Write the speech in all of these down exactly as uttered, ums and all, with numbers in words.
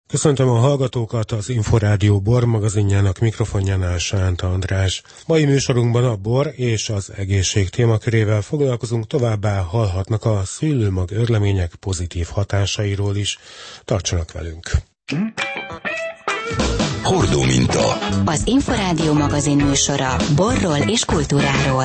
Köszöntöm a hallgatókat, az Inforádió bor magazinjának mikrofonjánál Sánta András. Mai műsorunkban a bor és az egészség témakörével foglalkozunk, továbbá hallhatnak a szőlőmag őrlemények pozitív hatásairól is. Tartsanak velünk! Hordó minta. Az Inforádió magazin műsora borról és kultúráról.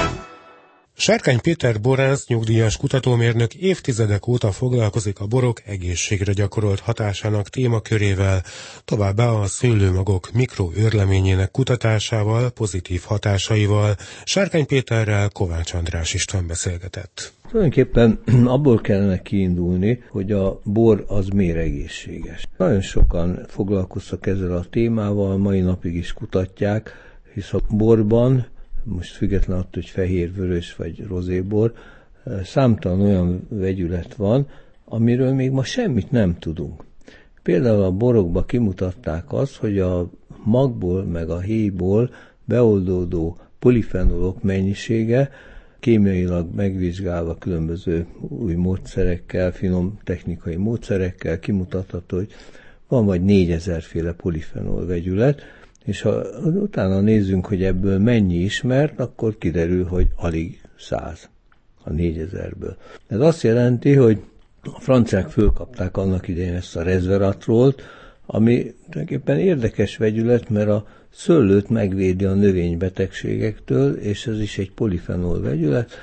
Sárkány Péter borász, nyugdíjas kutatómérnök évtizedek óta foglalkozik a borok egészségre gyakorolt hatásának témakörével, továbbá a szőlőmagok mikroőrleményének kutatásával, pozitív hatásaival. Sárkány Péterrel Kovács András István beszélgetett. Tulajdonképpen abból kellene kiindulni, hogy a bor az miért egészséges. Nagyon sokan foglalkoztak ezzel a témával, mai napig is kutatják, hisz a borban, most független attól, hogy fehér, vörös vagy rozébor, számtalan olyan vegyület van, amiről még ma semmit nem tudunk. Például a borokba kimutatták azt, hogy a magból meg a héjból beoldódó polifenolok mennyisége kémiailag megvizsgálva különböző új módszerekkel, finom technikai módszerekkel kimutatható, hogy van vagy négyezerféle polifenol vegyület, és ha utána nézzünk, hogy ebből mennyi ismert, akkor kiderül, hogy alig száz a négyezerből. Ez azt jelenti, hogy a franciák fölkapták annak idején ezt a resveratrolt, ami tulajdonképpen érdekes vegyület, mert a szőlőt megvédi a növénybetegségektől, és ez is egy polifenol vegyület,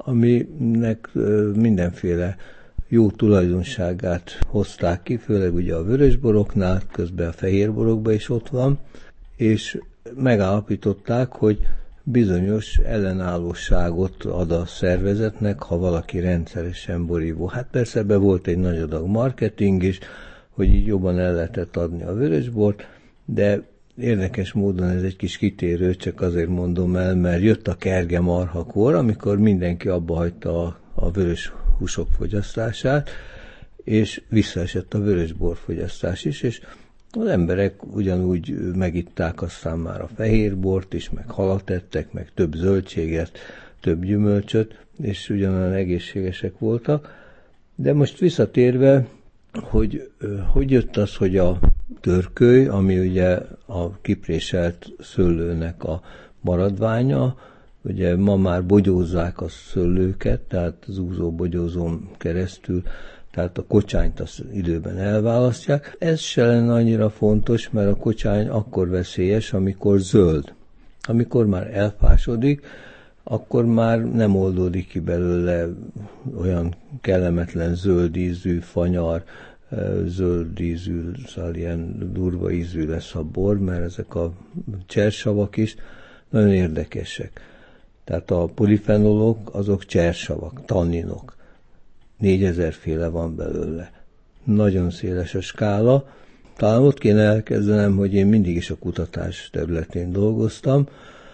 aminek mindenféle jó tulajdonságát hozták ki, főleg ugye a vörösboroknál, közben a fehérborokban is ott van, és megállapították, hogy bizonyos ellenállóságot ad a szervezetnek, ha valaki rendszeresen borívó. Hát persze ebbe volt egy nagy adag marketing is, hogy így jobban el lehetett adni a vörösbort, de érdekes módon ez egy kis kitérő, csak azért mondom el, mert jött a kerge marhakor, amikor mindenki abba hagyta a, a vörös húsok fogyasztását, és visszaesett a vörösbor fogyasztás is, és az emberek ugyanúgy megitták aztán már a fehérbort is, meg halat ettek, meg több zöldséget, több gyümölcsöt, és ugyanolyan egészségesek voltak. De most visszatérve, hogy hogy jött az, hogy a törköly, ami ugye a kipréselt szőlőnek a maradványa, ugye ma már bogyózzák a szőlőket, tehát zúzó bogyózón keresztül, tehát a kocsányt az időben elválasztják. Ez se lenne annyira fontos, mert a kocsány akkor veszélyes, amikor zöld. Amikor már elfásodik, akkor már nem oldódik ki belőle olyan kellemetlen zöld ízű, fanyar, zöld ízű, szóval ilyen durva ízű lesz a bor, mert ezek a csersavak is nagyon érdekesek. Tehát a polifenolok azok csersavak, tanninok. négyezerféle van belőle. Nagyon széles a skála. Talán ott kéne elkezdenem, hogy én mindig is a kutatás területén dolgoztam,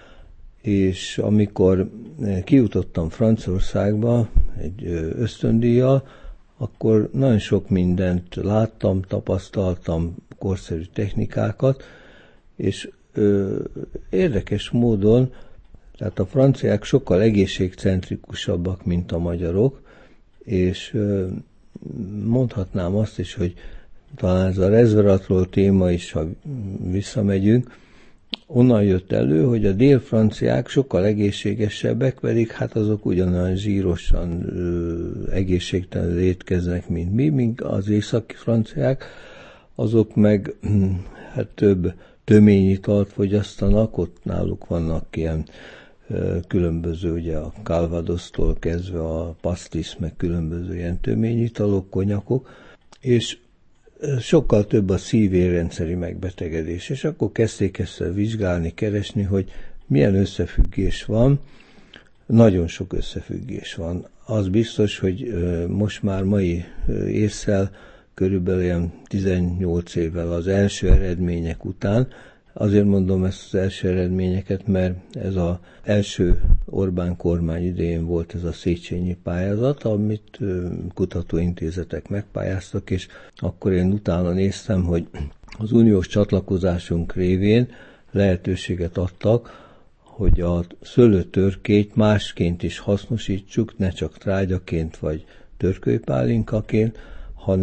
és amikor kijutottam Franciaországba egy ösztöndíjjal, akkor nagyon sok mindent láttam, tapasztaltam, korszerű technikákat, és ö, érdekes módon, tehát a franciák sokkal egészségcentrikusabbak, mint a magyarok, és mondhatnám azt is, hogy talán ez a resveratrol téma is, ha visszamegyünk, onnan jött elő, hogy a dél-franciák sokkal egészségesebbek, pedig hát azok ugyanolyan zsírosan egészségtelenül étkeznek, mint mi, míg az északi franciák, azok meg hát több töményitalt fogyasztanak, ott náluk vannak ilyen különböző, ugye a Calvadosztól kezdve a pastis, meg különböző ilyen töményitalok, konyakok, és sokkal több a szívérrendszeri megbetegedés, és akkor kezdték ezt vizsgálni, keresni, hogy milyen összefüggés van. Nagyon sok összefüggés van. Az biztos, hogy most már mai ésszel, körülbelül ilyen tizennyolc évvel az első eredmények után, azért mondom ezt az első eredményeket, mert ez az első Orbán kormány idején volt ez a Széchenyi pályázat, amit kutatóintézetek megpályáztak, és akkor én utána néztem, hogy az uniós csatlakozásunk révén lehetőséget adtak, hogy a szőlőtörkényt másként is hasznosítsuk, ne csak trágyaként vagy törkölypálinkaként, hanem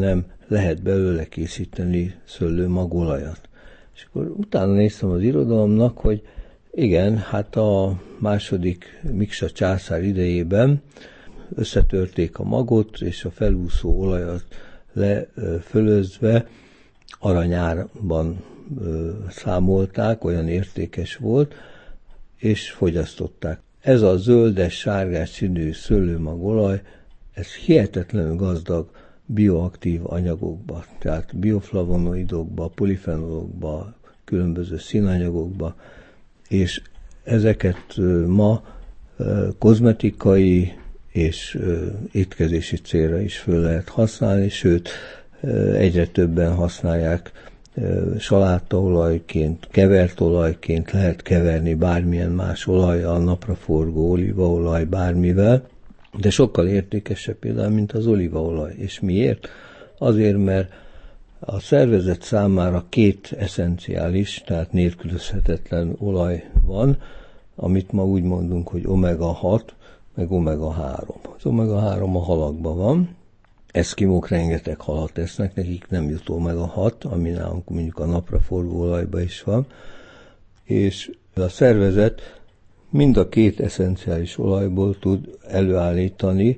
lehet belőle készíteni szőlőmagolajat. És akkor utána néztem az irodalomnak, hogy igen, hát a második Miksa császár idejében összetörték a magot, és a felúszó olajat lefölözve aranyárban számolták, olyan értékes volt, és fogyasztották. Ez a zöldes, sárgás színű szőlőmagolaj, ez hihetetlenül gazdag bioaktív anyagokba, tehát bioflavonoidokba, polifenolokba, különböző színanyagokba, és ezeket ma kozmetikai és étkezési célra is föl lehet használni, sőt, egyre többen használják salátaolajként, kevert olajként, lehet keverni bármilyen más olajjal, napraforgó, olívaolaj, bármivel, de sokkal értékesebb például, mint az olívaolaj. És miért? Azért, mert a szervezet számára két eszenciális, tehát nélkülözhetetlen olaj van, amit ma úgy mondunk, hogy omega hat, meg omega három. Az omega három a halakban van, eszkimók rengeteg halat esznek, nekik nem jut omega hat, ami nálunk mondjuk a napraforgó olajban is van, és a szervezet mind a két eszenciális olajból tud előállítani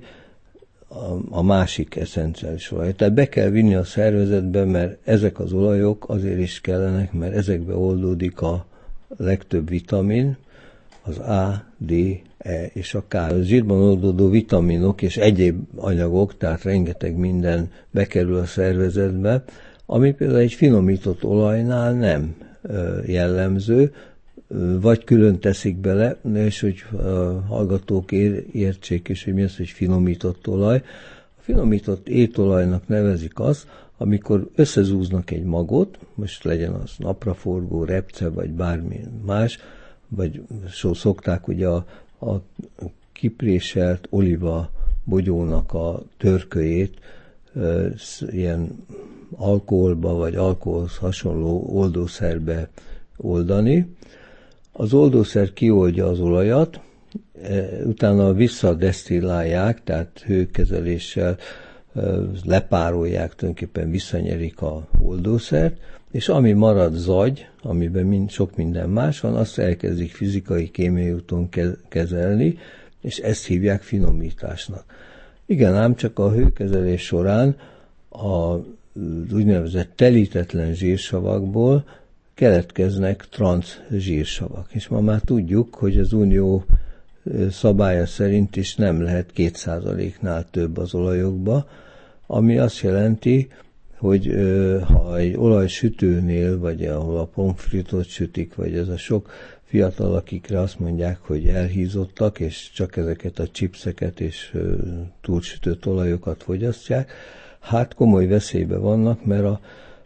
a, a másik eszenciális olajat. Tehát be kell vinni a szervezetbe, mert ezek az olajok azért is kellenek, mert ezekbe oldódik a legtöbb vitamin, az A, D, E és a K. A zsírban oldódó vitaminok és egyéb anyagok, tehát rengeteg minden bekerül a szervezetbe, ami például egy finomított olajnál nem jellemző, vagy külön teszik bele, és hogy a hallgatók értsék is, hogy mi az, hogy finomított olaj. A finomított étolajnak nevezik azt, amikor összezúznak egy magot, most legyen az napraforgó, repce, vagy bármi más, vagy so szokták ugye a, a kipréselt oliva bogyónak a törkölyét e, ilyen alkoholba, vagy alkoholhoz hasonló oldószerbe oldani. Az oldószer kioldja az olajat, e, utána visszadesztillálják, tehát hőkezeléssel e, lepárolják, tulajdonképpen visszanyerik a oldószert, és ami marad zagy, amiben mind, sok minden más van, azt elkezdik fizikai, kémiai úton kezelni, és ezt hívják finomításnak. Igen, ám csak a hőkezelés során a úgynevezett telítetlen zsírsavakból keletkeznek transzsírsavak. És ma már tudjuk, hogy az unió szabálya szerint is nem lehet két százaléknál több az olajokba, ami azt jelenti, hogy ha egy olajsütőnél, vagy ahol a pomfritot sütik, vagy ez a sok fiatal, akikre azt mondják, hogy elhízottak, és csak ezeket a chipseket és túlsütött olajokat fogyasztják, hát komoly veszélybe vannak, mert a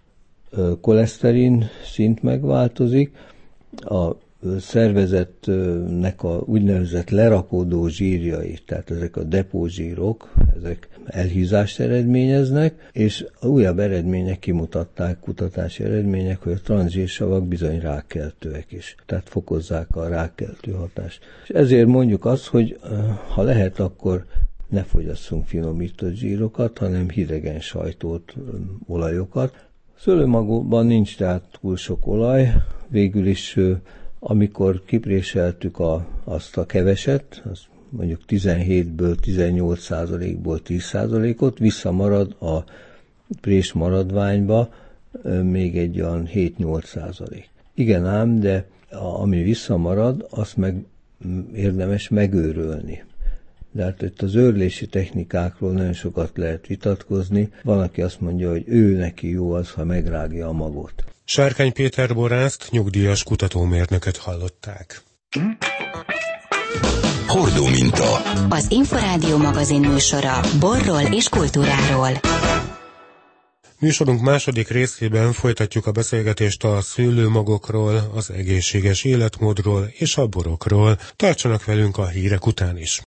koleszterin szint megváltozik, a szervezetnek a úgynevezett lerakódó zsírjai, tehát ezek a depózsírok, ezek elhízást eredményeznek, és a újabb eredmények kimutatták, kutatási eredmények, hogy a transzsírsavak bizony rákkeltőek is, tehát fokozzák a rákkeltő hatást. És ezért mondjuk azt, hogy ha lehet, akkor ne fogyasszunk finomított zsírokat, hanem hidegen sajtolt olajokat. Szőlőmagban nincs tehát túl sok olaj, végül is amikor kipréseltük a, azt a keveset, az mondjuk tizenhétből tizennyolc százalékból tíz százalékot, visszamarad a prés maradványba még egy olyan hét-nyolc százalék. Igen ám, de a, ami visszamarad, azt meg érdemes megőrölni. De hát itt az őrlési technikákról nagyon sokat lehet vitatkozni. Van, aki azt mondja, hogy ő neki jó az, ha megrágja a magot. Sárkány Péter borászt, nyugdíjas kutatómérnököt hallották. Hordó minta. Az Inforádió magazin műsora borról és kultúráról. Műsorunk második részében folytatjuk a beszélgetést a szőlőmagokról, az egészséges életmódról és a borokról. Tartsanak velünk a hírek után is.